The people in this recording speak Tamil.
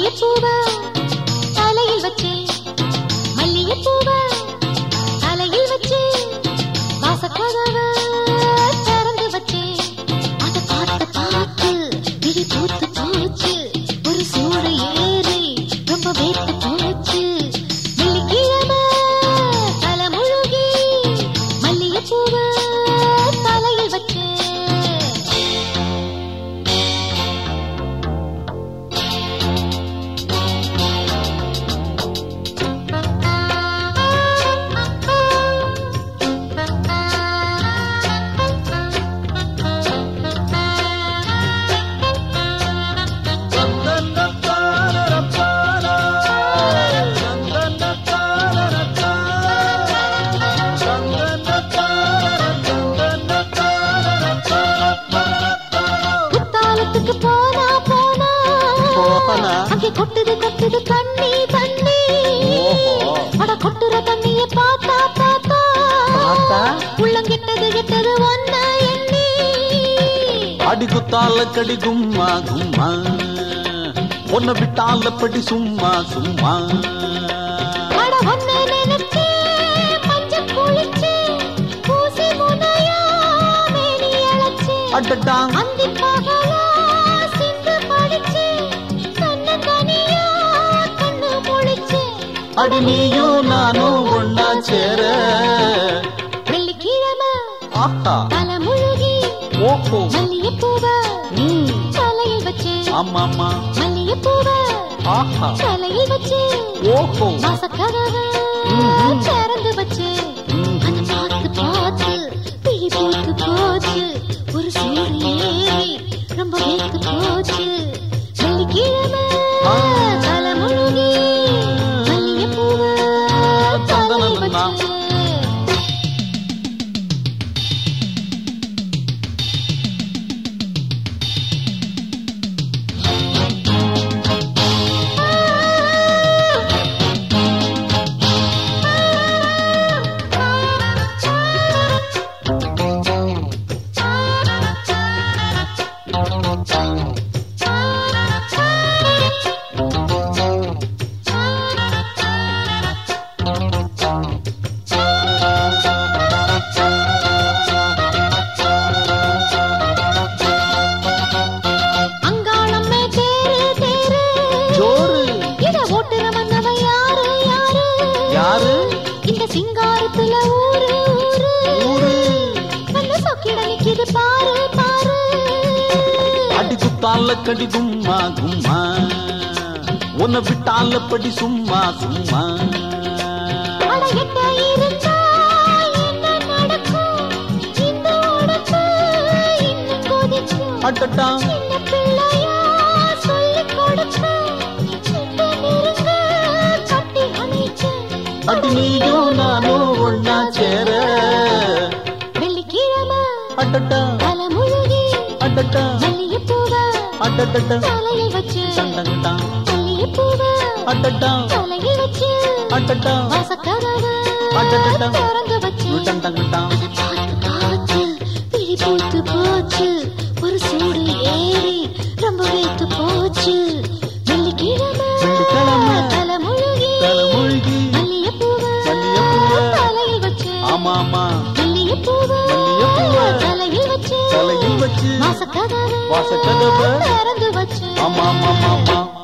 மல்லிகைப்பூவ தலையில் வச்சு மல்லிகைப்பூவ தலையில் வச்சு வாசக்கதவை திறந்து வச்சு அதை பார்த்து பார்த்து விழி பூத்து போச்சு ஒரு சூடு ஏறி ரொம்ப வேத்து போச்சு வெள்ளிக்கிழமை தலை முழுகி மல்லிகைப்பூவ தலையில் வச்சு அங்கே கொட்டுது கொட்டுது தண்ணி தண்ணி அட கொட்டுற தண்ணியை பார்த்தா பார்த்தா உள்ளம் கெட்டது கெட்டது ஒன்ன எண்ணி அடி குத்தால கடி கும்மா கும்மா ஒன்ன விட்டால படி சும்மா சும்மா அட ஒன்ன நினைச்சு மஞ்ச குளிச்சு பூசி முனையா மேனி அழைச்சு அடடா அந்தி பகலா சிந்து படிச்சு அடி நீயும் நானும் ஒன்னா சேர வெள்ளிக்கிழமை தலை முழுகி மல்லிகைப்பூவ தலையில் வச்சு ஆமாமா மல்லிகைப்பூவ தலையில் வச்சு வாசக்கதவை திறந்து வச்சு அதை பார்த்து பார்த்து விழி பூத்து போச்சு ஒரு சூடு ஏறி ரொம்ப வேத்து போச்சு வெள்ளிக்கிழமை தலை முழுகி இந்த சிங்காரத்துல ஊரு ஊரு நல்ல சொக்கிட நிக்குது பாரு பாரு அடி குத்தால கடி கும்மா கும்மா உன்னை விட்டால படி சும்மா சும்மா அட எட்ட இருந்தா என்ன நடக்கும் இந்த உடம்பு இன்னும் கொதிக்கும் அடடா சின்ன பிள்ளையா சொல்லி கொடுக்கும் அடி நீயும் நானும் ஒன்னா சேர வெள்ளிக்கிழமை அடடா தலை முழுகி அடடா மல்லிகைப்பூவ அடடா தலையில் வச்சு சண்டங்கடா மல்லிகைப்பூவ அடடா தலையில் வச்சு அடடா வாசக்கதவை அடடா திறந்து வச்சு சண்டங்கடா பார்த்து பார்த்து விழி பூத்து போச்சு ஒரு சூடு ஏறி ரொம்ப வேத்து போச்சு வெள்ளிக்கிழமை தலை முழுகி தலையில் வச்சு ஆமாமா மல்லிகைப்பூவ தலையில் வச்சு தலையில் வச்சு வாசக்கதவை திறந்து வச்சு ஆமாமா